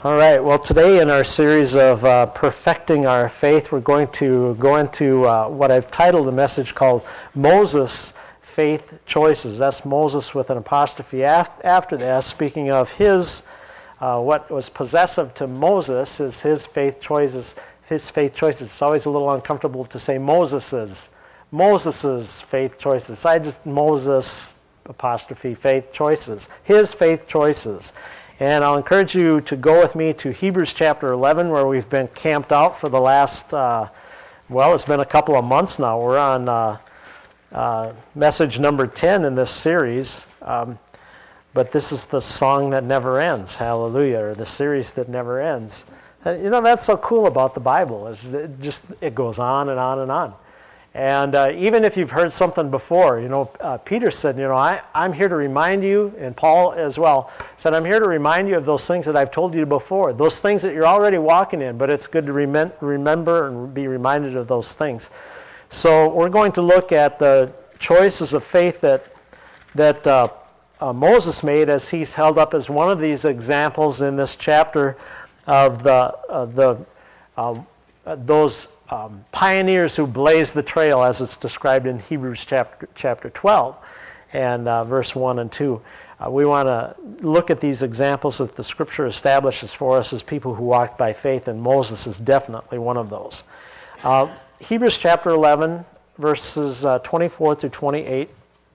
All right, well, today in our series of Perfecting Our Faith, we're going to go into what I've titled a message called Moses' Faith Choices. That's Moses with an apostrophe after that, speaking of his, what was possessive to Moses is his faith choices. His faith choices. It's always a little uncomfortable to say Moses's faith choices. So I just Moses, apostrophe, faith choices. His faith choices. And I'll encourage you to go with me to Hebrews chapter 11, where we've been camped out for the last, it's been a couple of months now. We're on message number 10 in this series. But this is the song that never ends, hallelujah, or the series that never ends. You know, that's so cool about the Bible. It goes on and on and on. And even if you've heard something before, Peter said, I'm here to remind you, and Paul as well, said, I'm here to remind you of those things that I've told you before, those things that you're already walking in, but it's good to remember and be reminded of those things. So we're going to look at the choices of faith that Moses made as he's held up as one of these examples in this chapter of those pioneers who blazed the trail, as it's described in Hebrews chapter 12 and verse 1 and 2. We want to look at these examples that the Scripture establishes for us as people who walked by faith, and Moses is definitely one of those. Hebrews chapter 11, verses 24 through 28.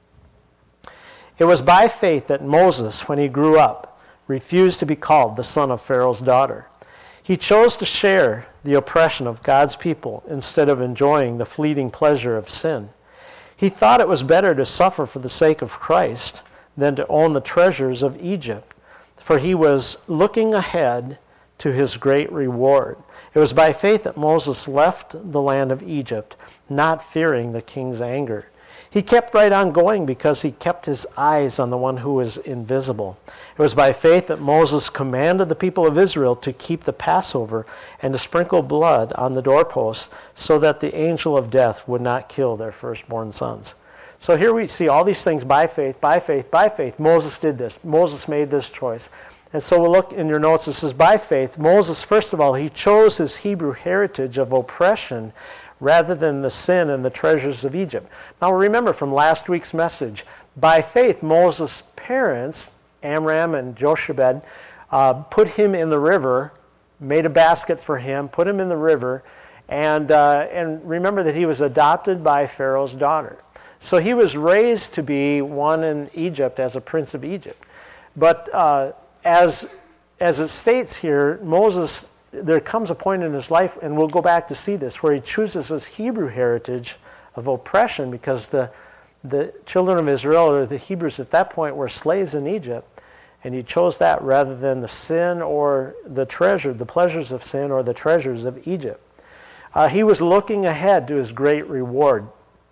It was by faith that Moses, when he grew up, refused to be called the son of Pharaoh's daughter. He chose to share the oppression of God's people instead of enjoying the fleeting pleasure of sin. He thought it was better to suffer for the sake of Christ than to own the treasures of Egypt, for he was looking ahead to his great reward. It was by faith that Moses left the land of Egypt, not fearing the king's anger. He kept right on going because he kept his eyes on the one who is invisible. It was by faith that Moses commanded the people of Israel to keep the Passover and to sprinkle blood on the doorposts so that the angel of death would not kill their firstborn sons. So here we see all these things by faith, by faith, by faith. Moses did this. Moses made this choice. And so we'll look in your notes. This is by faith. Moses, first of all, he chose his Hebrew heritage of oppression rather than the sin and the treasures of Egypt. Now remember from last week's message, by faith Moses' parents, Amram and Jochebed, put him in the river, made a basket for him, put him in the river, and remember that he was adopted by Pharaoh's daughter. So he was raised to be one in Egypt as a prince of Egypt. But as it states here, Moses, there comes a point in his life, and we'll go back to see this, where he chooses his Hebrew heritage of oppression because the children of Israel, or the Hebrews at that point, were slaves in Egypt, and he chose that rather than the sin or the pleasures of sin or the treasures of Egypt. He was looking ahead to his great reward.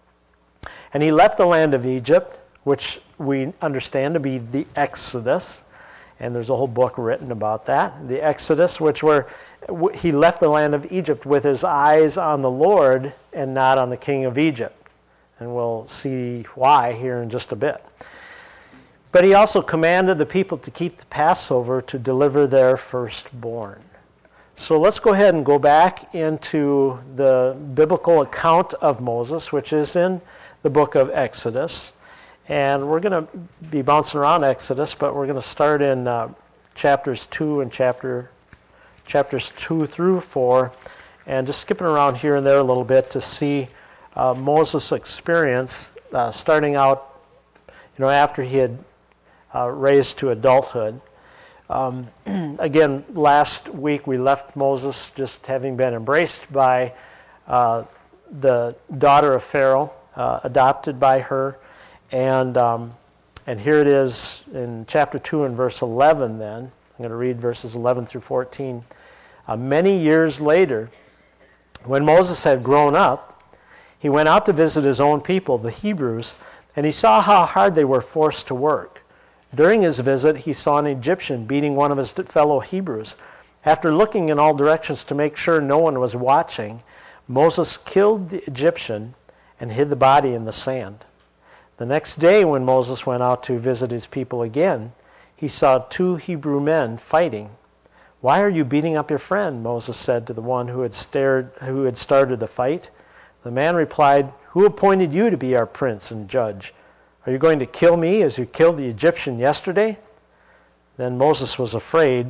And he left the land of Egypt, which we understand to be the Exodus, and there's a whole book written about that, the Exodus, he left the land of Egypt with his eyes on the Lord and not on the king of Egypt. And we'll see why here in just a bit. But he also commanded the people to keep the Passover to deliver their firstborn. So let's go ahead and go back into the biblical account of Moses, which is in the book of Exodus. And we're going to be bouncing around Exodus, but we're going to start in chapters 2 and chapters 2 through 4, and just skipping around here and there a little bit to see Moses' experience starting out, after he had raised to adulthood. Again, last week we left Moses just having been embraced by the daughter of Pharaoh, adopted by her. And here it is in chapter 2 and verse 11 then. I'm going to read verses 11 through 14. Many years later, when Moses had grown up, he went out to visit his own people, the Hebrews, and he saw how hard they were forced to work. During his visit, he saw an Egyptian beating one of his fellow Hebrews. After looking in all directions to make sure no one was watching, Moses killed the Egyptian and hid the body in the sand. The next day, when Moses went out to visit his people again, he saw 2 Hebrew men fighting. "Why are you beating up your friend?" Moses said to the one who had started the fight. The man replied, "Who appointed you to be our prince and judge? Are you going to kill me as you killed the Egyptian yesterday?" Then Moses was afraid,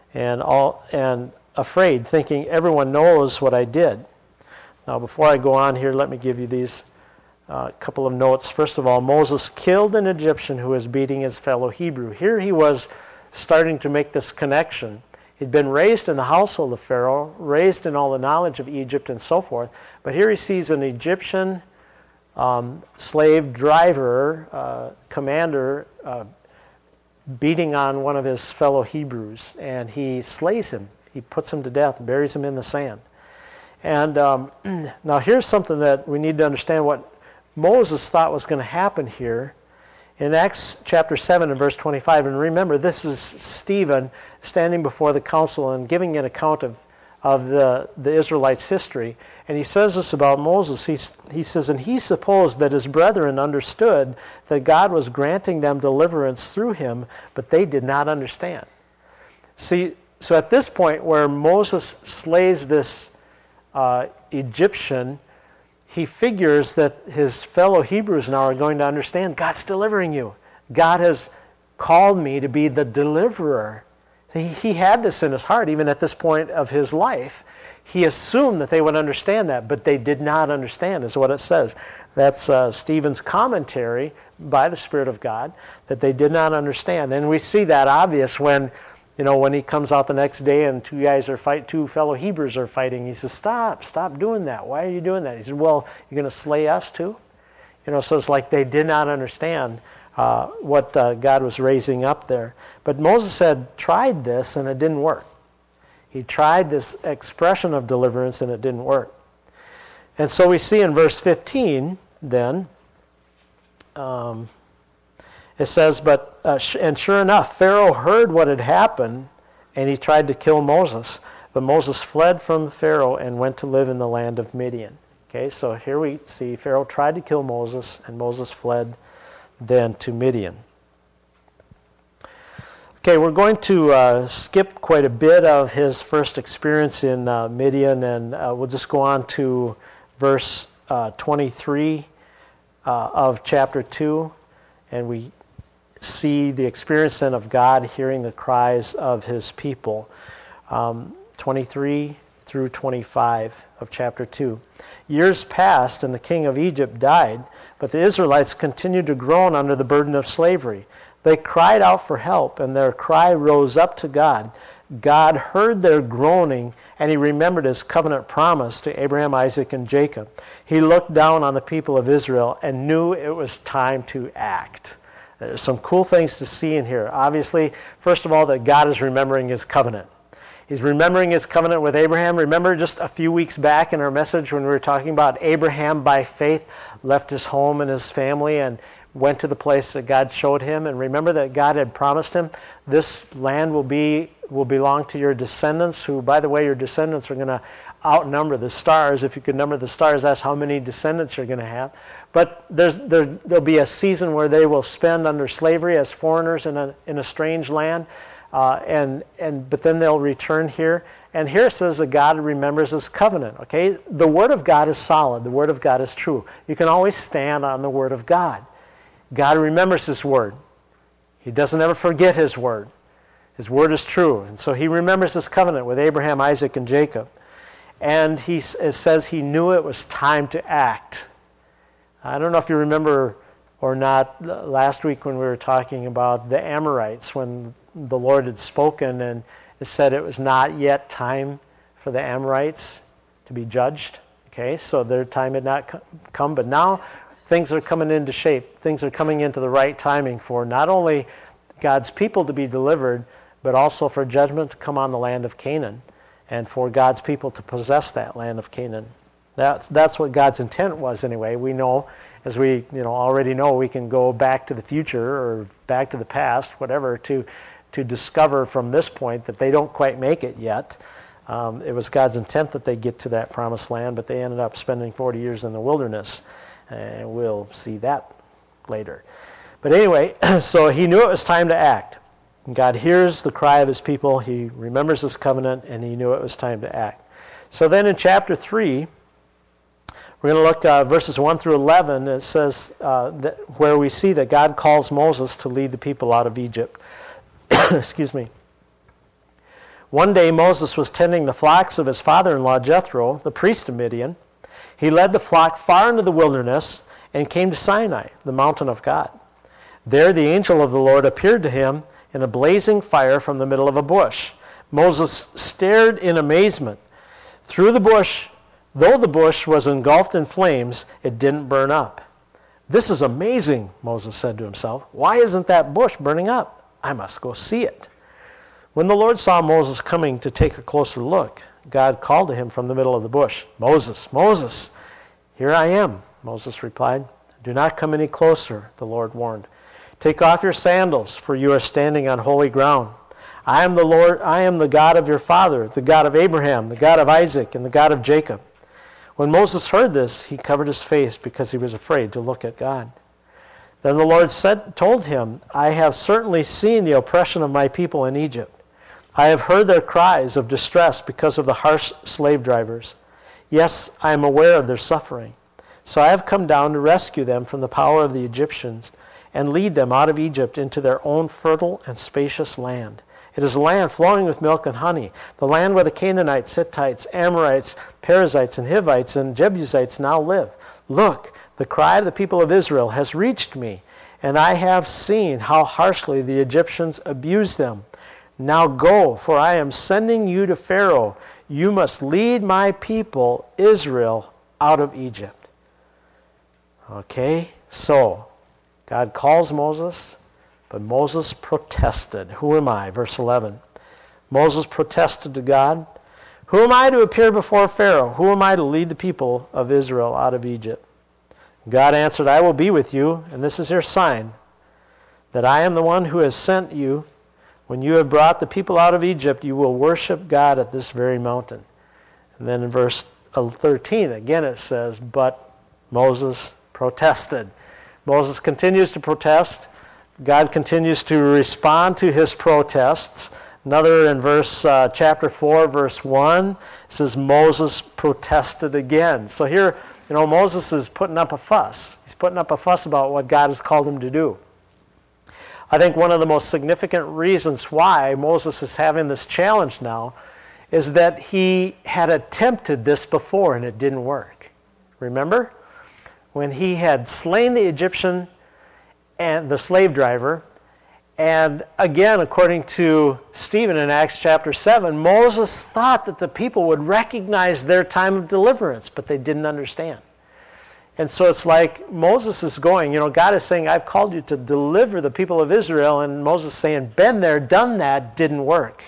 thinking, "Everyone knows what I did." Now, before I go on here, let me give you these couple of notes. First of all, Moses killed an Egyptian who was beating his fellow Hebrew. Here he was starting to make this connection. He'd been raised in the household of Pharaoh, raised in all the knowledge of Egypt and so forth, but here he sees an Egyptian slave driver, commander, beating on one of his fellow Hebrews, and he slays him. He puts him to death, buries him in the sand. And now here's something that we need to understand what Moses thought was going to happen here. In Acts chapter 7 and verse 25, and remember, this is Stephen standing before the council and giving an account of the Israelites' history. And he says this about Moses. He says, "And he supposed that his brethren understood that God was granting them deliverance through him, but they did not understand." See, so at this point where Moses slays this Egyptian, he figures that his fellow Hebrews now are going to understand, God's delivering you. God has called me to be the deliverer. He had this in his heart, even at this point of his life. He assumed that they would understand that, but they did not understand, is what it says. That's Stephen's commentary by the Spirit of God, that they did not understand. And we see that obvious when he comes out the next day and two fellow Hebrews are fighting. He says, stop doing that. Why are you doing that? He says, well, you're going to slay us too? So it's like they did not understand what God was raising up there. But Moses had tried this and it didn't work. He tried this expression of deliverance and it didn't work. And so we see in verse 15 then, it says, and sure enough, Pharaoh heard what had happened, and he tried to kill Moses. But Moses fled from Pharaoh and went to live in the land of Midian. Okay, so here we see Pharaoh tried to kill Moses, and Moses fled then to Midian. Okay, we're going to skip quite a bit of his first experience in Midian, and we'll just go on to verse 23 of chapter 2, and we see the experience then of God hearing the cries of his people. 23 through 25 of chapter 2. Years passed and the king of Egypt died, but the Israelites continued to groan under the burden of slavery. They cried out for help, and their cry rose up to God. God heard their groaning, and he remembered his covenant promise to Abraham, Isaac, and Jacob. He looked down on the people of Israel and knew it was time to act. There's some cool things to see in here. Obviously, first of all, that God is remembering his covenant. He's remembering his covenant with Abraham. Remember just a few weeks back in our message when we were talking about Abraham by faith left his home and his family and went to the place that God showed him. And remember that God had promised him, this land will belong to your descendants, who, by the way, your descendants are going to outnumber the stars. If you could number the stars, that's how many descendants you're going to have. But there'll be a season where they will spend under slavery as foreigners in a strange land, but then they'll return here. And here it says that God remembers his covenant. Okay, the Word of God is solid. The Word of God is true. You can always stand on the Word of God. God remembers his Word. He doesn't ever forget his Word. His Word is true. And so he remembers his covenant with Abraham, Isaac, and Jacob. And it says he knew it was time to act. I don't know if you remember or not last week when we were talking about the Amorites, when the Lord had spoken and it said it was not yet time for the Amorites to be judged. Okay, so their time had not come, but now things are coming into shape. Things are coming into the right timing for not only God's people to be delivered, but also for judgment to come on the land of Canaan, and for God's people to possess that land of Canaan. That's what God's intent was anyway. We know, as we already know, we can go back to the future or back to the past, whatever, to discover from this point that they don't quite make it yet. It was God's intent that they get to that promised land, but they ended up spending 40 years in the wilderness, and we'll see that later. But anyway, so he knew it was time to act. God hears the cry of his people. He remembers his covenant, and he knew it was time to act. So then in chapter 3, we're going to look verses 1 through 11. It says where we see that God calls Moses to lead the people out of Egypt. Excuse me. One day Moses was tending the flocks of his father-in-law Jethro, the priest of Midian. He led the flock far into the wilderness and came to Sinai, the mountain of God. There the angel of the Lord appeared to him in a blazing fire from the middle of a bush. Moses stared in amazement. Through the bush, though the bush was engulfed in flames, it didn't burn up. "This is amazing," Moses said to himself. "Why isn't that bush burning up? I must go see it." When the Lord saw Moses coming to take a closer look, God called to him from the middle of the bush, "Moses, Moses." "Here I am," Moses replied. "Do not come any closer," the Lord warned. "Take off your sandals, for you are standing on holy ground. I am the Lord, I am the God of your father, the God of Abraham, the God of Isaac, and the God of Jacob." When Moses heard this, he covered his face because he was afraid to look at God. Then the Lord told him, "I have certainly seen the oppression of my people in Egypt. I have heard their cries of distress because of the harsh slave drivers. Yes, I am aware of their suffering. So I have come down to rescue them from the power of the Egyptians and lead them out of Egypt into their own fertile and spacious land. It is a land flowing with milk and honey, the land where the Canaanites, Hittites, Amorites, Perizzites, and Hivites, and Jebusites now live. Look, the cry of the people of Israel has reached me, and I have seen how harshly the Egyptians abuse them. Now go, for I am sending you to Pharaoh. You must lead my people, Israel, out of Egypt." Okay, so God calls Moses, but Moses protested. Who am I? Verse 11. Moses protested to God, "Who am I to appear before Pharaoh? Who am I to lead the people of Israel out of Egypt?" God answered, "I will be with you, and this is your sign, that I am the one who has sent you. When you have brought the people out of Egypt, you will worship God at this very mountain." And then in verse 13, again it says, "But Moses protested." Moses continues to protest. God continues to respond to his protests. Another in chapter 4, verse 1, says Moses protested again. So here, Moses is putting up a fuss. He's putting up a fuss about what God has called him to do. I think one of the most significant reasons why Moses is having this challenge now is that he had attempted this before and it didn't work. Remember? When he had slain the Egyptian and the slave driver, and again, according to Stephen in Acts chapter 7, Moses thought that the people would recognize their time of deliverance, but they didn't understand. And so it's like Moses is going, God is saying, "I've called you to deliver the people of Israel," and Moses is saying, "Been there, done that, didn't work."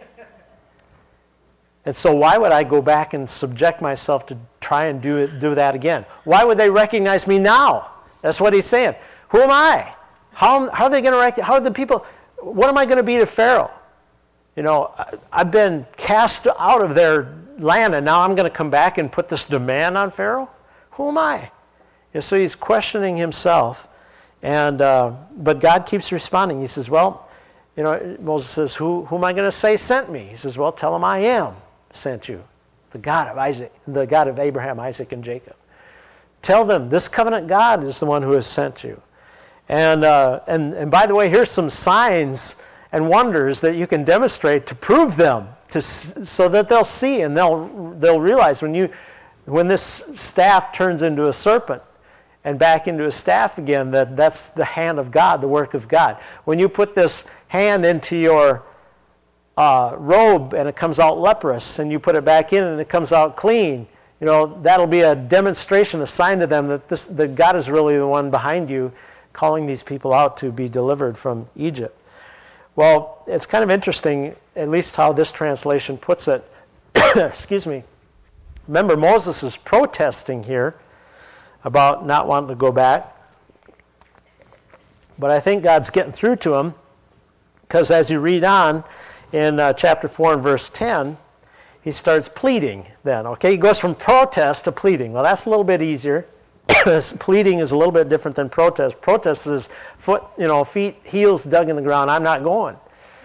And so why would I go back and subject myself to try and do that again? Why would they recognize me now? That's what he's saying. Who am I? How are they going to recognize? How are the people? What am I going to be to Pharaoh? I've been cast out of their land, and now I'm going to come back and put this demand on Pharaoh? Who am I? And so he's questioning himself, and but God keeps responding. He says, "Well, Moses says, who am I going to say sent me?" He says, "Well, tell him I am sent you, the God of Isaac, the God of Abraham, Isaac, and Jacob. Tell them this covenant God is the one who has sent you." And by the way, here's some signs and wonders that you can demonstrate to prove them, so that they'll see and they'll realize when this staff turns into a serpent and back into a staff again, that's the hand of God, the work of God. When you put this hand into your robe and it comes out leprous, and you put it back in and it comes out clean, that'll be a demonstration, a sign to them that God is really the one behind you, calling these people out to be delivered from Egypt. Well, it's kind of interesting, at least how this translation puts it. Excuse me. Remember, Moses is protesting here about not wanting to go back. But I think God's getting through to him, because as you read on in chapter 4 and verse 10, he starts pleading then. Okay, he goes from protest to pleading. Well, that's a little bit easier. Pleading is a little bit different than protest. Protest is feet, heels dug in the ground. I'm not going.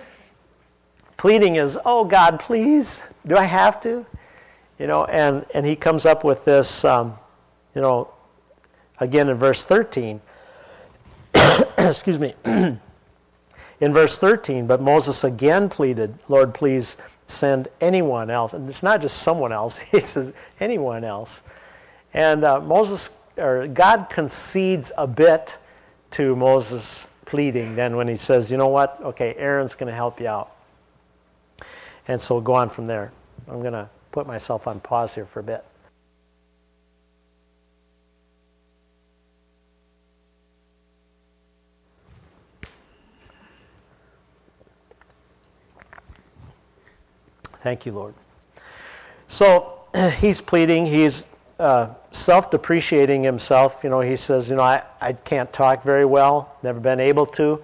pleading is, oh God, please, do I have to? And he comes up with this, again in verse 13. Excuse me. In verse 13, but Moses again pleaded, Lord, please send anyone else. And it's not just someone else. He says anyone else. And God concedes a bit to Moses' pleading then when he says, you know what? Okay, Aaron's going to help you out. And so we'll go on from there. I'm going to put myself on pause here for a bit. Thank you, Lord. So he's pleading. He's self-depreciating himself. He says, I can't talk very well, never been able to.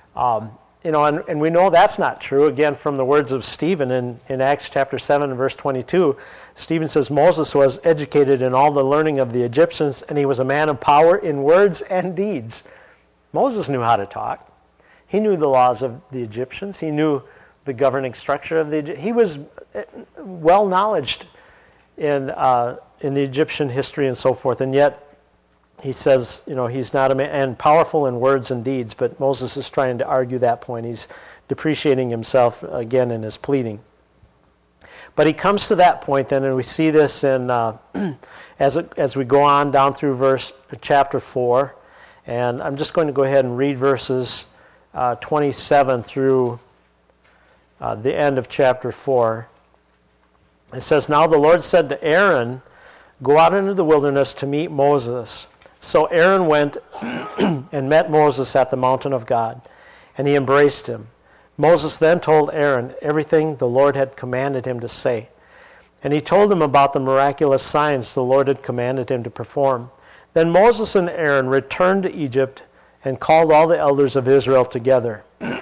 And we know that's not true. Again, from the words of Stephen in Acts chapter 7 and verse 22, Stephen says, Moses was educated in all the learning of the Egyptians, and he was a man of power in words and deeds. Moses knew how to talk. He knew the laws of the Egyptians. He knew the governing structure of the Egyptians. He was well-knowledged in the Egyptian history and so forth, and yet he says, he's not a man, and powerful in words and deeds, but Moses is trying to argue that point. He's depreciating himself again in his pleading. But he comes to that point then, and we see this in as we go on down through chapter 4, and I'm just going to go ahead and read verses 27 through the end of chapter 4. It says, Now the Lord said to Aaron, Go out into the wilderness to meet Moses. So Aaron went and met Moses at the mountain of God, and he embraced him. Moses then told Aaron everything the Lord had commanded him to say. And he told him about the miraculous signs the Lord had commanded him to perform. Then Moses and Aaron returned to Egypt and called all the elders of Israel together.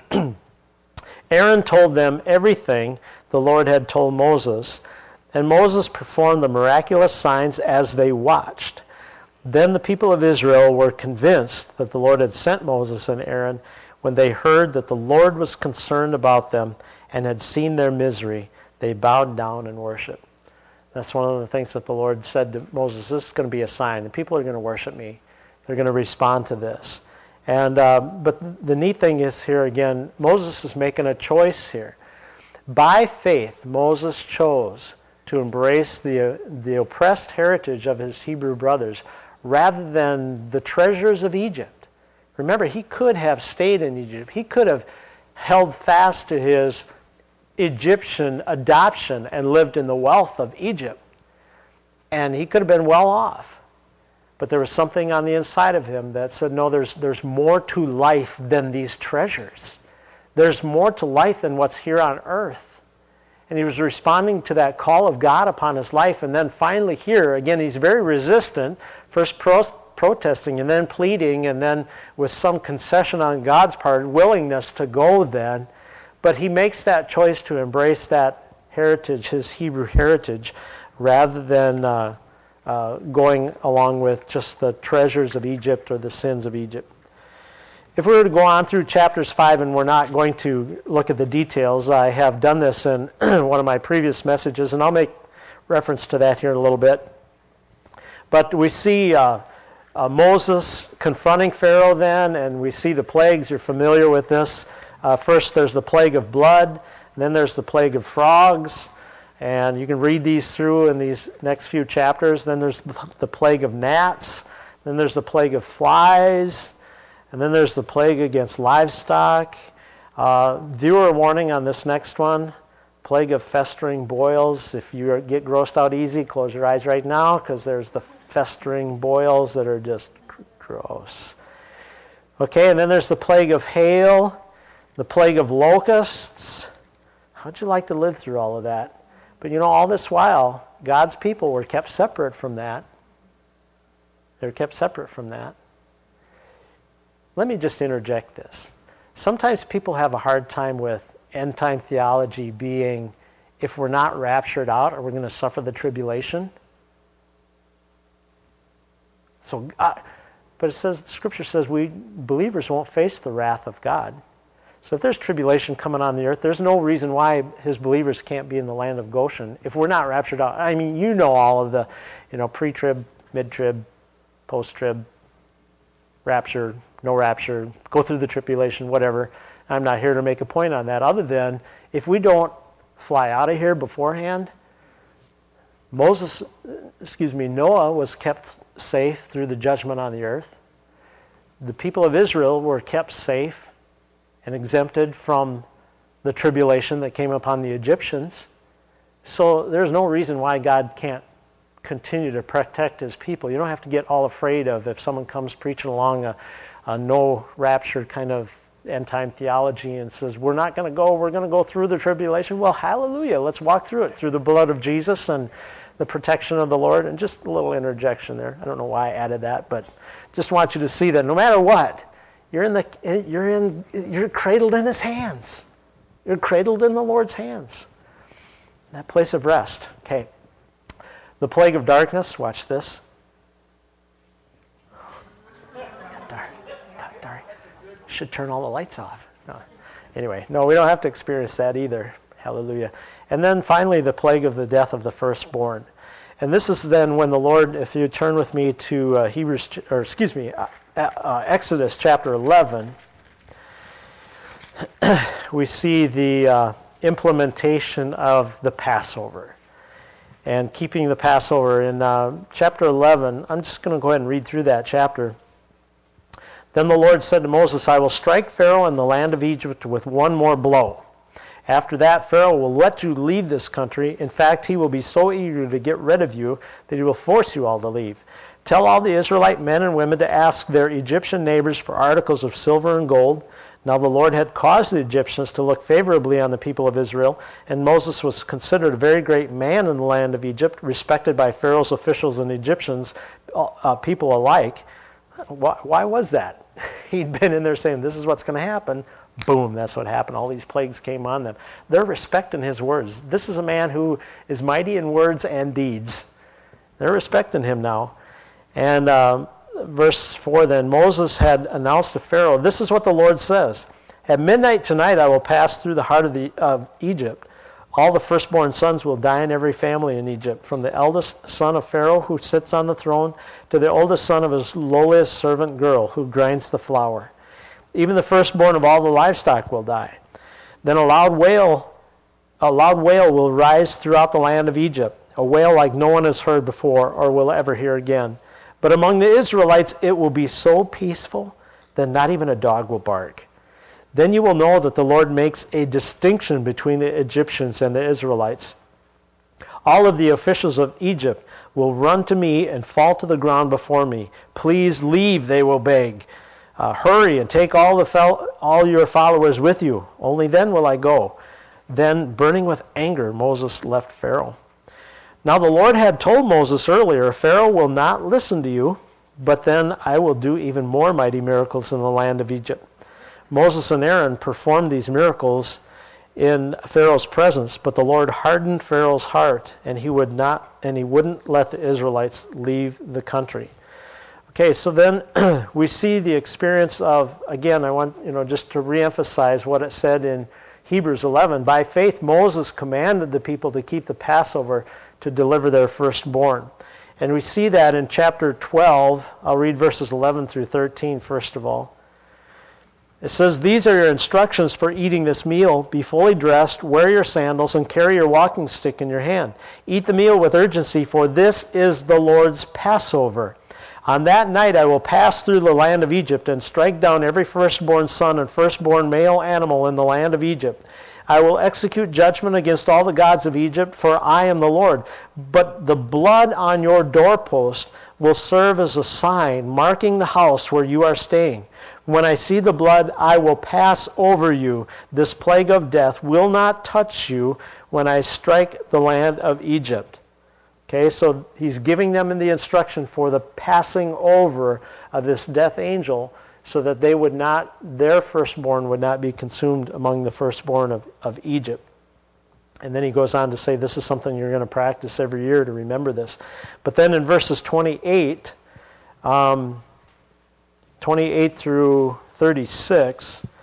Aaron told them everything the Lord had told Moses, and Moses performed the miraculous signs as they watched. Then the people of Israel were convinced that the Lord had sent Moses and Aaron when they heard that the Lord was concerned about them and had seen their misery. They bowed down and worshiped. That's one of the things that the Lord said to Moses, this is going to be a sign. The people are going to worship me. They're going to respond to this. And but the neat thing is here again, Moses is making a choice here. By faith, Moses chose to embrace the oppressed heritage of his Hebrew brothers rather than the treasures of Egypt. Remember, he could have stayed in Egypt. He could have held fast to his Egyptian adoption and lived in the wealth of Egypt. And he could have been well off. But there was something on the inside of him that said, no, there's more to life than these treasures. There's more to life than what's here on earth. And he was responding to that call of God upon his life. And then finally here, again, he's very resistant, first protesting and then pleading, and then with some concession on God's part, willingness to go then. But he makes that choice to embrace that heritage, his Hebrew heritage, rather than going along with just the treasures of Egypt or the sins of Egypt. If we were to go on through chapters 5, and we're not going to look at the details, I have done this in one of my previous messages, and I'll make reference to that here in a little bit. But we see Moses confronting Pharaoh then, and we see the plagues. You're familiar with this. First, there's the plague of blood, then there's the plague of frogs, and you can read these through in these next few chapters. Then there's the plague of gnats, then there's the plague of flies, and then there's the plague against livestock. Viewer warning on this next one, plague of festering boils. If you get grossed out easy, close your eyes right now, because there's the festering boils that are just gross. Okay, and then there's the plague of hail, the plague of locusts. How'd you like to live through all of that? But all this while, God's people were kept separate from that. They were kept separate from that. Let me just interject this. Sometimes people have a hard time with end-time theology being, if we're not raptured out, are we going to suffer the tribulation? But it says, the Scripture says we believers won't face the wrath of God. So if there's tribulation coming on the earth, there's no reason why his believers can't be in the land of Goshen if we're not raptured out. I mean, you know all of the, pre-trib, mid-trib, post-trib, rapture, no rapture, go through the tribulation, whatever. I'm not here to make a point on that other than if we don't fly out of here beforehand, Noah was kept safe through the judgment on the earth. The people of Israel were kept safe and exempted from the tribulation that came upon the Egyptians. So there's no reason why God can't continue to protect his people. You don't have to get all afraid of if someone comes preaching along a no rapture kind of end time theology and says, we're not going to go, we're going to go through the tribulation. Well, hallelujah, let's walk through it through the blood of Jesus and the protection of the Lord. And just a little interjection there. I don't know why I added that, but just want you to see that no matter what, you're cradled in his hands. You're cradled in the Lord's hands. That place of rest. Okay. The plague of darkness, watch this. Dark. Should turn all the lights off. No. Anyway, no, we don't have to experience that either. Hallelujah. And then finally, the plague of the death of the firstborn. And this is then when the Lord, if you turn with me to Exodus chapter 11, we see the implementation of the Passover and keeping the Passover. In chapter 11, I'm just going to go ahead and read through that chapter. Then the Lord said to Moses, I will strike Pharaoh and the land of Egypt with one more blow. After that, Pharaoh will let you leave this country. In fact, he will be so eager to get rid of you that he will force you all to leave. Tell all the Israelite men and women to ask their Egyptian neighbors for articles of silver and gold. Now the Lord had caused the Egyptians to look favorably on the people of Israel, and Moses was considered a very great man in the land of Egypt, respected by Pharaoh's officials and Egyptians, people alike. Why was that? He'd been in there saying, this is what's going to happen. Boom, that's what happened. All these plagues came on them. They're respecting his words. This is a man who is mighty in words and deeds. They're respecting him now. And verse 4 then, Moses had announced to Pharaoh, this is what the Lord says. At midnight tonight I will pass through the heart of Egypt. All the firstborn sons will die in every family in Egypt, from the eldest son of Pharaoh who sits on the throne to the oldest son of his lowliest servant girl who grinds the flour. Even the firstborn of all the livestock will die. Then a loud wail will rise throughout the land of Egypt, a wail like no one has heard before or will ever hear again. But among the Israelites it will be so peaceful that not even a dog will bark. Then you will know that the Lord makes a distinction between the Egyptians and the Israelites. All of the officials of Egypt will run to me and fall to the ground before me. Please leave, they will beg. Hurry and take all your followers with you. Only then will I go. Then, burning with anger, Moses left Pharaoh. Now the Lord had told Moses earlier, Pharaoh will not listen to you, but then I will do even more mighty miracles in the land of Egypt. Moses and Aaron performed these miracles in Pharaoh's presence, but the Lord hardened Pharaoh's heart, and he wouldn't let the Israelites leave the country. Okay, so then we see the experience of, again, I want just to reemphasize what it said in Hebrews 11. By faith, Moses commanded the people to keep the Passover to deliver their firstborn. And we see that in chapter 12. I'll read verses 11 through 13 first of all. It says, these are your instructions for eating this meal. Be fully dressed, wear your sandals, and carry your walking stick in your hand. Eat the meal with urgency, for this is the Lord's Passover. On that night I will pass through the land of Egypt and strike down every firstborn son and firstborn male animal in the land of Egypt. I will execute judgment against all the gods of Egypt, for I am the Lord. But the blood on your doorpost will serve as a sign marking the house where you are staying. When I see the blood, I will pass over you. This plague of death will not touch you when I strike the land of Egypt. Okay, so he's giving them the instruction for the passing over of this death angel so that their firstborn would not be consumed among the firstborn of Egypt. And then he goes on to say this is something you're going to practice every year to remember this. But then in verses 28 through 36,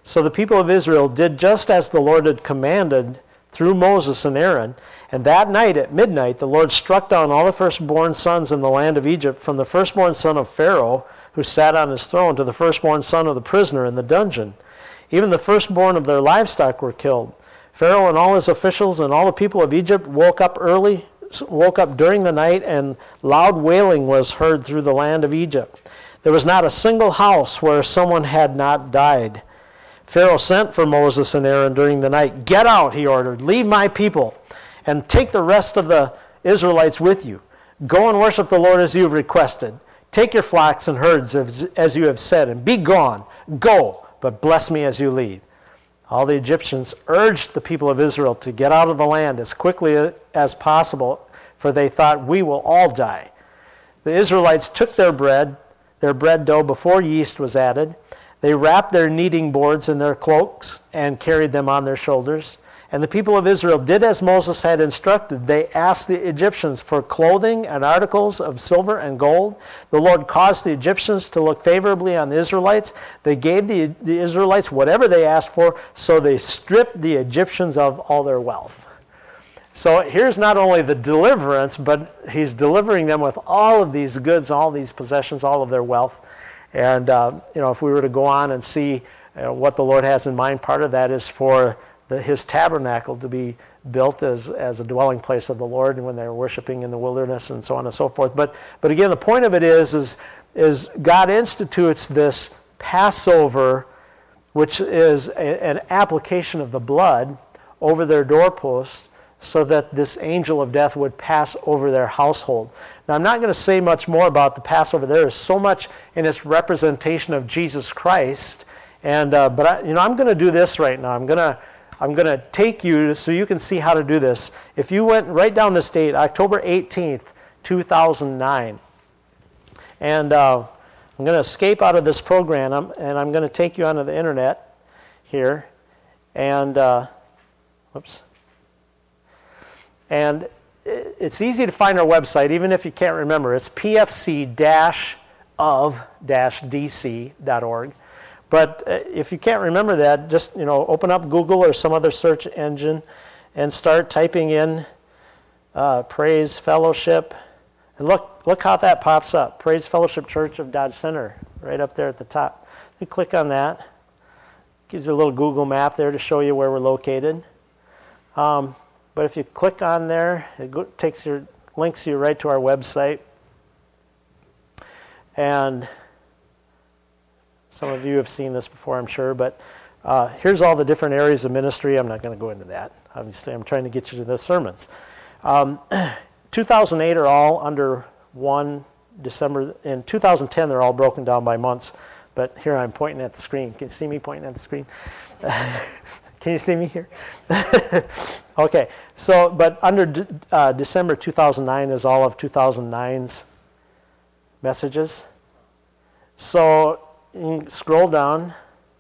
So the people of Israel did just as the Lord had commanded through Moses and Aaron. And that night at midnight, the Lord struck down all the firstborn sons in the land of Egypt, from the firstborn son of Pharaoh, who sat on his throne, to the firstborn son of the prisoner in the dungeon. Even the firstborn of their livestock were killed. Pharaoh and all his officials and all the people of Egypt woke up during the night, and loud wailing was heard through the land of Egypt. There was not a single house where someone had not died. Pharaoh sent for Moses and Aaron during the night. "Get out," he ordered. "Leave my people, and take the rest of the Israelites with you. Go and worship the Lord as you have requested. Take your flocks and herds as you have said, and be gone. Go, but bless me as you leave." All the Egyptians urged the people of Israel to get out of the land as quickly as possible, for they thought, "We will all die." The Israelites took their bread dough before yeast was added. They wrapped their kneading boards in their cloaks and carried them on their shoulders. And the people of Israel did as Moses had instructed. They asked the Egyptians for clothing and articles of silver and gold. The Lord caused the Egyptians to look favorably on the Israelites. They gave the Israelites whatever they asked for, so they stripped the Egyptians of all their wealth. So here's not only the deliverance, but he's delivering them with all of these goods, all these possessions, all of their wealth. And if we were to go on and see what the Lord has in mind, part of that is for his tabernacle to be built as a dwelling place of the Lord, and when they're worshiping in the wilderness and so on and so forth. But again, the point of it is God institutes this Passover, which is an application of the blood over their doorposts, so that this angel of death would pass over their household. Now, I'm not going to say much more about the Passover. There is so much in its representation of Jesus Christ, but I'm going to do this right now. I'm going to take you so you can see how to do this. If you write down this date, October 18th, 2009, and I'm going to escape out of this program, and I'm going to take you onto the internet here, and and it's easy to find our website, even if you can't remember. It's pfc-of-dc.org. But if you can't remember that, just open up Google or some other search engine and start typing in Praise Fellowship. And look how that pops up. Praise Fellowship Church of Dodge Center, right up there at the top. You click on that. Gives you a little Google map there to show you where we're located. But if you click on there, it links you right to our website. And some of you have seen this before, I'm sure, but here's all the different areas of ministry. I'm not going to go into that. Obviously, I'm trying to get you to the sermons. 2008 are all under one December. In 2010, they're all broken down by months. But here I'm pointing at the screen. Can you see me pointing at the screen? Can you see me here? Okay, but under December 2009 is all of 2009's messages. So you can scroll down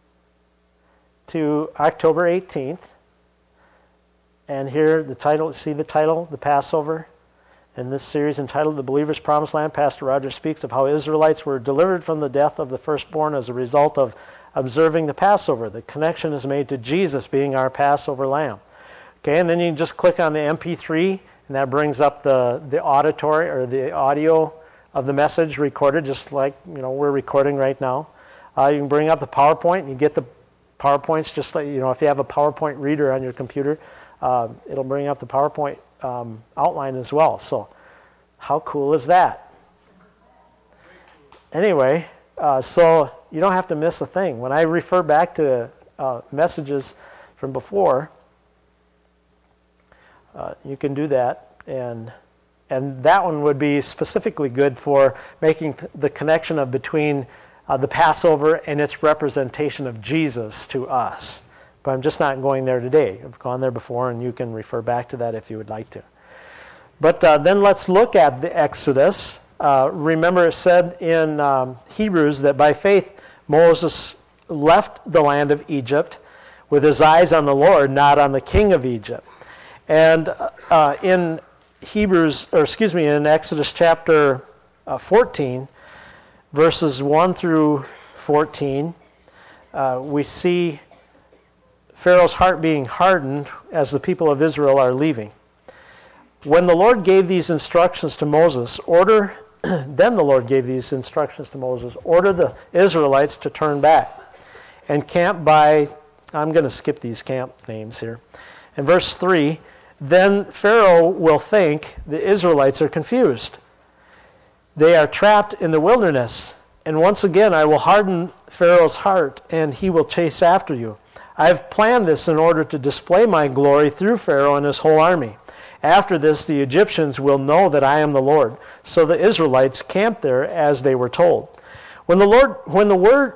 to October 18th, and here the title, see the title, The Passover, in this series entitled The Believer's Promised Land. Pastor Roger speaks of how Israelites were delivered from the death of the firstborn as a result of observing the Passover. The connection is made to Jesus being our Passover lamb. Okay, and then you can just click on the MP3, and that brings up the auditory or the audio of the message recorded, just like we're recording right now. You can bring up the PowerPoint, and you get the PowerPoints just like if you have a PowerPoint reader on your computer, it'll bring up the PowerPoint outline as well. So, how cool is that? Anyway, so you don't have to miss a thing. When I refer back to messages from before, you can do that, and that one would be specifically good for making the connection between the Passover and its representation of Jesus to us. But I'm just not going there today. I've gone there before, and you can refer back to that if you would like to. But then let's look at the Exodus. Remember, it said in Hebrews that by faith Moses left the land of Egypt with his eyes on the Lord, not on the king of Egypt. And in Exodus chapter 14, verses 1 through 14, we see Pharaoh's heart being hardened as the people of Israel are leaving. When the Lord gave these instructions to Moses, then the Lord gave these instructions to Moses, order the Israelites to turn back and camp by, I'm going to skip these camp names here. In verse 3, then Pharaoh will think the Israelites are confused. They are trapped in the wilderness, and once again I will harden Pharaoh's heart, and he will chase after you. I have planned this in order to display my glory through Pharaoh and his whole army. After this, the Egyptians will know that I am the Lord. So the Israelites camped there as they were told. When word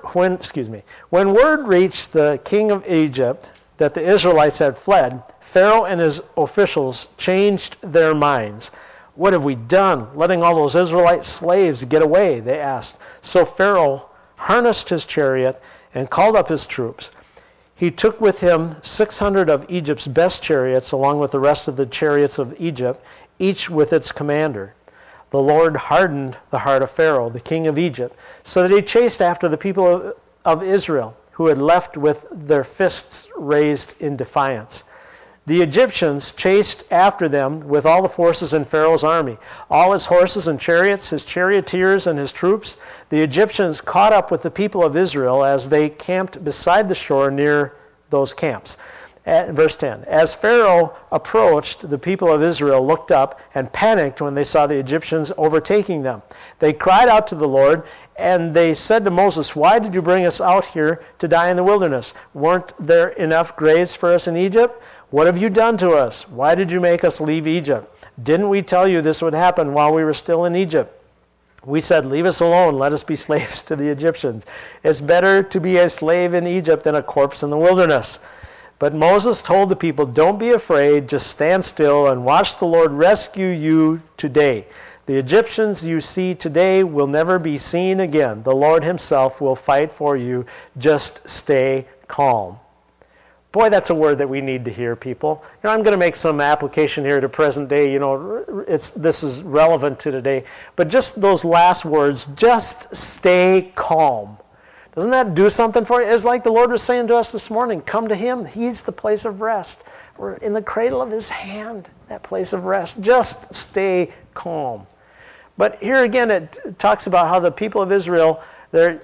reached the king of Egypt that the Israelites had fled, Pharaoh and his officials changed their minds. What have we done, letting all those Israelite slaves get away? They asked. So Pharaoh harnessed his chariot and called up his troops. He took with him 600 of Egypt's best chariots, along with the rest of the chariots of Egypt, each with its commander. The Lord hardened the heart of Pharaoh, the king of Egypt, so that he chased after the people of Israel, who had left with their fists raised in defiance. The Egyptians chased after them with all the forces in Pharaoh's army, all his horses and chariots, his charioteers and his troops. The Egyptians caught up with the people of Israel as they camped beside the shore near those camps. Verse 10, as Pharaoh approached, the people of Israel looked up and panicked when they saw the Egyptians overtaking them. They cried out to the Lord, and they said to Moses, why did you bring us out here to die in the wilderness? Weren't there enough graves for us in Egypt? What have you done to us? Why did you make us leave Egypt? Didn't we tell you this would happen while we were still in Egypt? We said, leave us alone, let us be slaves to the Egyptians. It's better to be a slave in Egypt than a corpse in the wilderness. But Moses told the people, don't be afraid, just stand still and watch the Lord rescue you today. The Egyptians you see today will never be seen again. The Lord himself will fight for you. Just stay calm. Boy, that's a word that we need to hear, people. I'm going to make some application here to present day. This is relevant to today. But just those last words, just stay calm. Doesn't that do something for you? It's like the Lord was saying to us this morning, come to him. He's the place of rest. We're in the cradle of his hand, that place of rest. Just stay calm. But here again, it talks about how the people of Israel, they're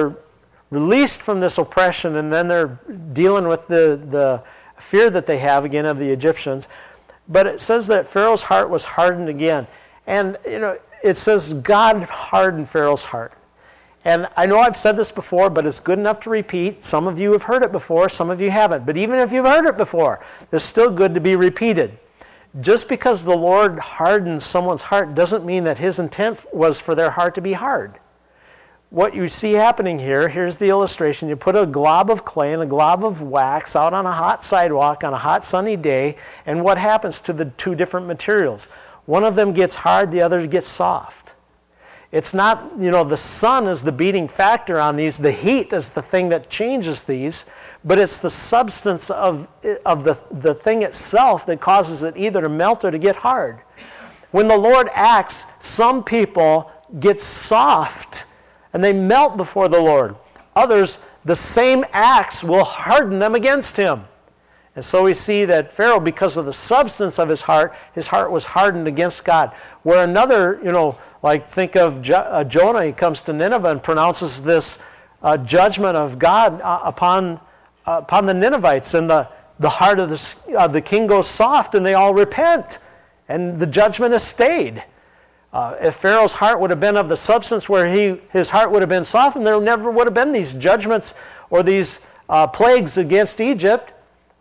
released from this oppression, and then they're dealing with the fear that they have again of the Egyptians. But it says that Pharaoh's heart was hardened again. And it says God hardened Pharaoh's heart. And I know I've said this before, but it's good enough to repeat. Some of you have heard it before, some of you haven't. But even if you've heard it before, it's still good to be repeated. Just because the Lord hardens someone's heart doesn't mean that his intent was for their heart to be hard. What you see happening here, here's the illustration. You put a glob of clay and a glob of wax out on a hot sidewalk on a hot sunny day, and what happens to the two different materials? One of them gets hard, the other gets soft. It's not, the sun is the beating factor on these. The heat is the thing that changes these, but it's the substance of the thing itself that causes it either to melt or to get hard. When the Lord acts, some people get soft and they melt before the Lord. Others, the same acts will harden them against him. And so we see that Pharaoh, because of the substance of his heart was hardened against God. Where another, think of Jonah, he comes to Nineveh and pronounces this judgment of God upon the Ninevites, and the heart of the king goes soft, and they all repent, and the judgment is stayed. If Pharaoh's heart would have been of the substance where his heart would have been softened, there never would have been these judgments or these plagues against Egypt.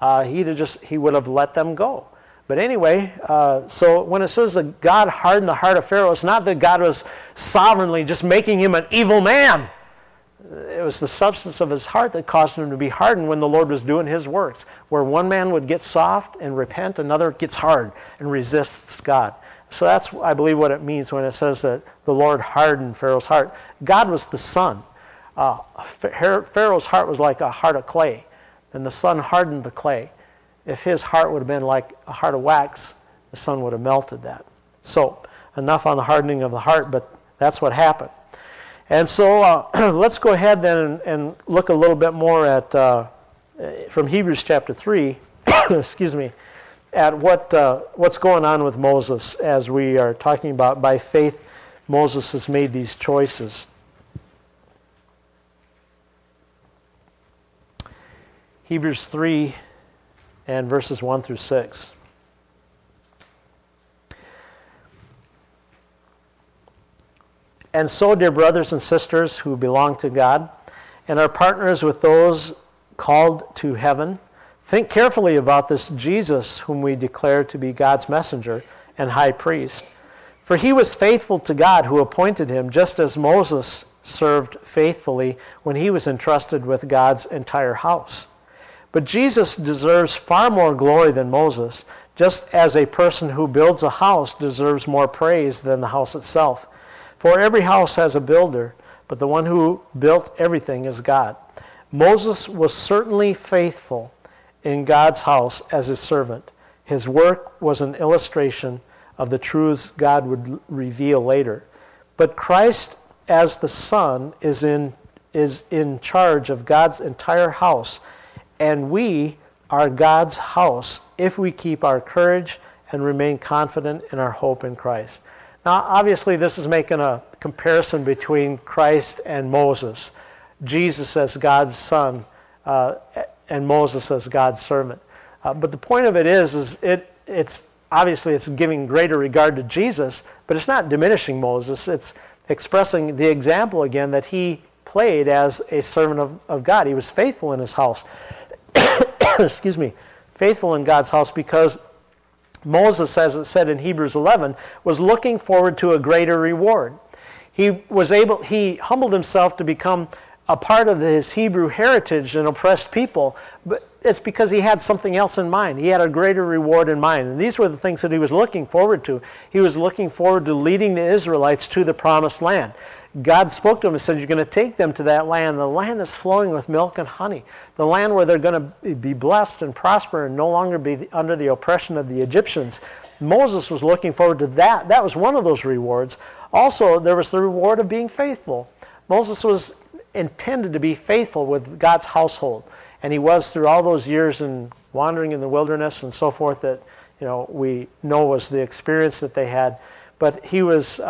He would have let them go. But anyway, so when it says that God hardened the heart of Pharaoh, it's not that God was sovereignly just making him an evil man. It was the substance of his heart that caused him to be hardened when the Lord was doing his works. Where one man would get soft and repent, another gets hard and resists God. So that's, I believe, what it means when it says that the Lord hardened Pharaoh's heart. God was the sun. Pharaoh's heart was like a heart of clay, and the sun hardened the clay. If his heart would have been like a heart of wax, the sun would have melted that. So, enough on the hardening of the heart, but that's what happened. And so, let's go ahead then and look a little bit more at from Hebrews chapter 3, excuse me, at what's going on with Moses as we are talking about by faith Moses has made these choices. Hebrews 3 and verses 1 through 6. And so, dear brothers and sisters who belong to God and are partners with those called to heaven, think carefully about this Jesus whom we declare to be God's messenger and high priest. For he was faithful to God who appointed him, just as Moses served faithfully when he was entrusted with God's entire house. But Jesus deserves far more glory than Moses, just as a person who builds a house deserves more praise than the house itself. For every house has a builder, but the one who built everything is God. Moses was certainly faithful in God's house as his servant. His work was an illustration of the truths God would reveal later. But Christ, as the Son, is in charge of God's entire house, and we are God's house if we keep our courage and remain confident in our hope in Christ. Now, obviously, this is making a comparison between Christ and Moses. Jesus as God's son and Moses as God's servant. But the point of it is it's obviously it's giving greater regard to Jesus, but it's not diminishing Moses. It's expressing the example again that he played as a servant of God. He was faithful in his house. Excuse me. Faithful in God's house because Moses, as it said in Hebrews 11, was looking forward to a greater reward. He humbled himself to become a part of his Hebrew heritage and oppressed people, but it's because he had something else in mind. He had a greater reward in mind. And these were the things that he was looking forward to. He was looking forward to leading the Israelites to the promised land. God spoke to him and said, you're going to take them to that land, the land that's flowing with milk and honey, the land where they're going to be blessed and prosper and no longer be under the oppression of the Egyptians. Moses was looking forward to that. That was one of those rewards. Also, there was the reward of being faithful. Moses was intended to be faithful with God's household, and he was through all those years in wandering in the wilderness and so forth that we know was the experience that they had. But he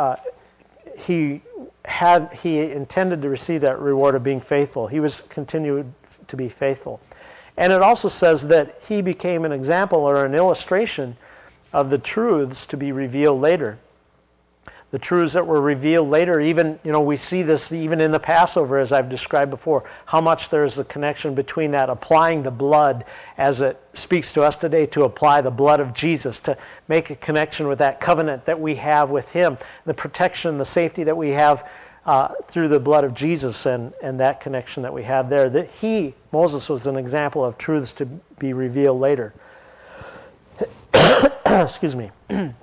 intended to receive that reward of being faithful. He was continued to be faithful. And it also says that he became an example or an illustration of the truths to be revealed later. The truths that were revealed later, even, we see this even in the Passover, as I've described before, how much there's a connection between that, applying the blood, as it speaks to us today, to apply the blood of Jesus, to make a connection with that covenant that we have with him, the protection, the safety that we have through the blood of Jesus, and that connection that we have there. That Moses, was an example of truths to be revealed later. Excuse me.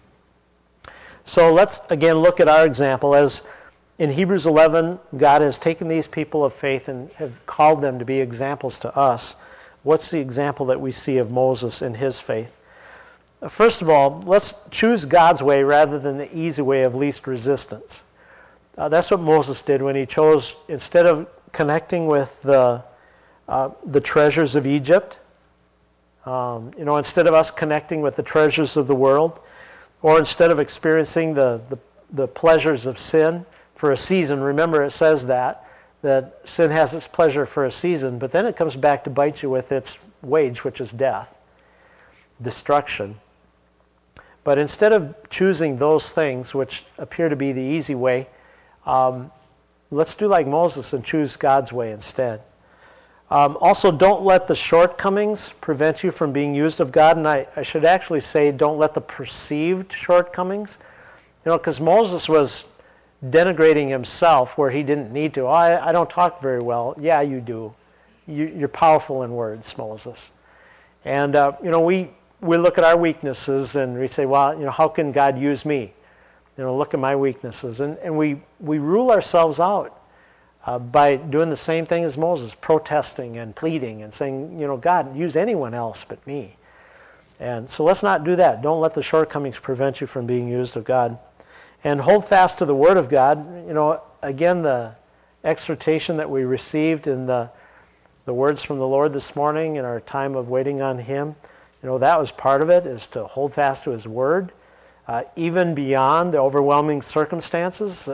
So let's again look at our example. As in Hebrews 11, God has taken these people of faith and have called them to be examples to us. What's the example that we see of Moses in his faith? First of all, let's choose God's way rather than the easy way of least resistance. That's what Moses did when he chose, instead of connecting with the treasures of Egypt, instead of us connecting with the treasures of the world, or instead of experiencing the pleasures of sin for a season. Remember, it says that sin has its pleasure for a season, but then it comes back to bite you with its wage, which is death, destruction. But instead of choosing those things, which appear to be the easy way, let's do like Moses and choose God's way instead. Also, don't let the shortcomings prevent you from being used of God. And I should actually say, don't let the perceived shortcomings, because Moses was denigrating himself where he didn't need to. I don't talk very well. Yeah, you do. You're powerful in words, Moses. And, we look at our weaknesses and we say, well, how can God use me? Look at my weaknesses. And we rule ourselves out. By doing the same thing as Moses, protesting and pleading and saying, God, use anyone else but me. And so let's not do that. Don't let the shortcomings prevent you from being used of God. And hold fast to the Word of God. Again, the exhortation that we received in the the words from the Lord this morning in our time of waiting on Him. That was part of it, is to hold fast to His Word, even beyond the overwhelming circumstances.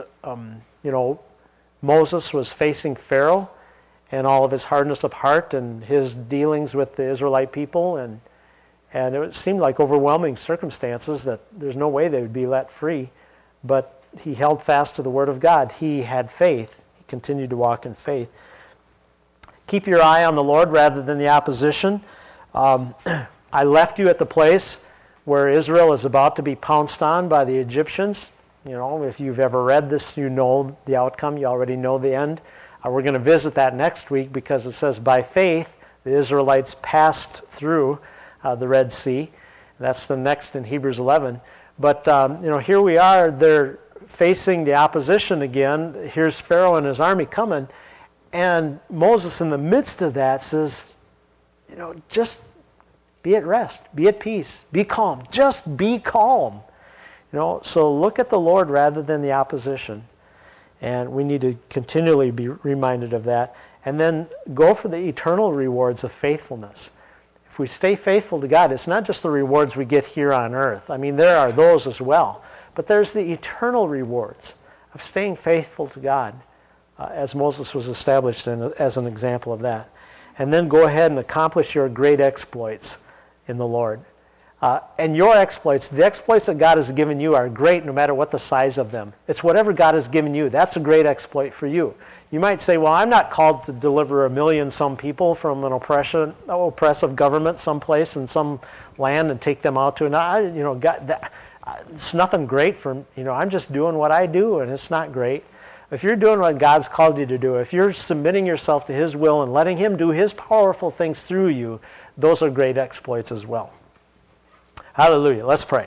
Moses was facing Pharaoh and all of his hardness of heart and his dealings with the Israelite people, and it seemed like overwhelming circumstances that there's no way they would be let free, but he held fast to the Word of God. He had faith. He continued to walk in faith. Keep your eye on the Lord rather than the opposition. I left you at the place where Israel is about to be pounced on by the Egyptians. If you've ever read this, you know the outcome. You already know the end. We're going to visit that next week because it says, by faith, the Israelites passed through the Red Sea. That's the next in Hebrews 11. But, here we are. They're facing the opposition again. Here's Pharaoh and his army coming. And Moses, in the midst of that, says, just be at rest, be at peace, be calm. Just be calm. So look at the Lord rather than the opposition. And we need to continually be reminded of that. And then go for the eternal rewards of faithfulness. If we stay faithful to God, it's not just the rewards we get here on earth. I mean, there are those as well. But there's the eternal rewards of staying faithful to God, as Moses was established as an example of that. And then go ahead and accomplish your great exploits in the Lord. And your exploits, the exploits that God has given you, are great no matter what the size of them. It's whatever God has given you. That's a great exploit for you. You might say, well, I'm not called to deliver 1,000,000 people from an oppressive government someplace in some land and take them out to God. It's nothing great for, I'm just doing what I do, and it's not great. If you're doing what God's called you to do, if you're submitting yourself to His will and letting Him do His powerful things through you, those are great exploits as well. Hallelujah. Let's pray.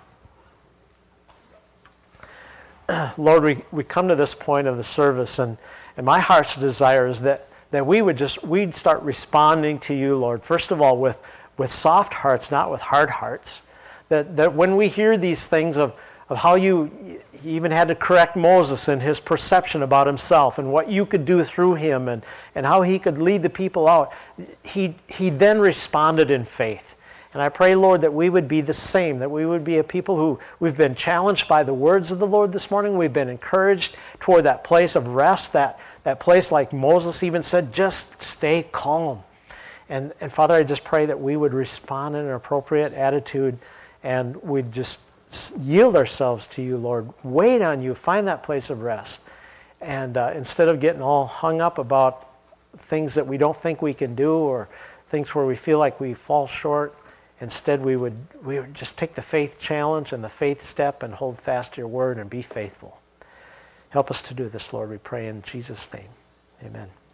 Lord, we come to this point of the service, and my heart's desire is that we'd start responding to you, Lord, first of all with soft hearts, not with hard hearts. That when we hear these things of how you even had to correct Moses in his perception about himself and what you could do through him and how he could lead the people out, he then responded in faith. And I pray, Lord, that we would be the same, that we would be a people who we've been challenged by the words of the Lord this morning. We've been encouraged toward that place of rest, that place like Moses even said, just stay calm. And Father, I just pray that we would respond in an appropriate attitude and we'd just yield ourselves to you, Lord. Wait on you. Find that place of rest. And instead of getting all hung up about things that we don't think we can do or things where we feel like we fall short, instead we would just take the faith challenge and the faith step and hold fast to your word and be faithful. Help us to do this, Lord, we pray in Jesus' name. Amen.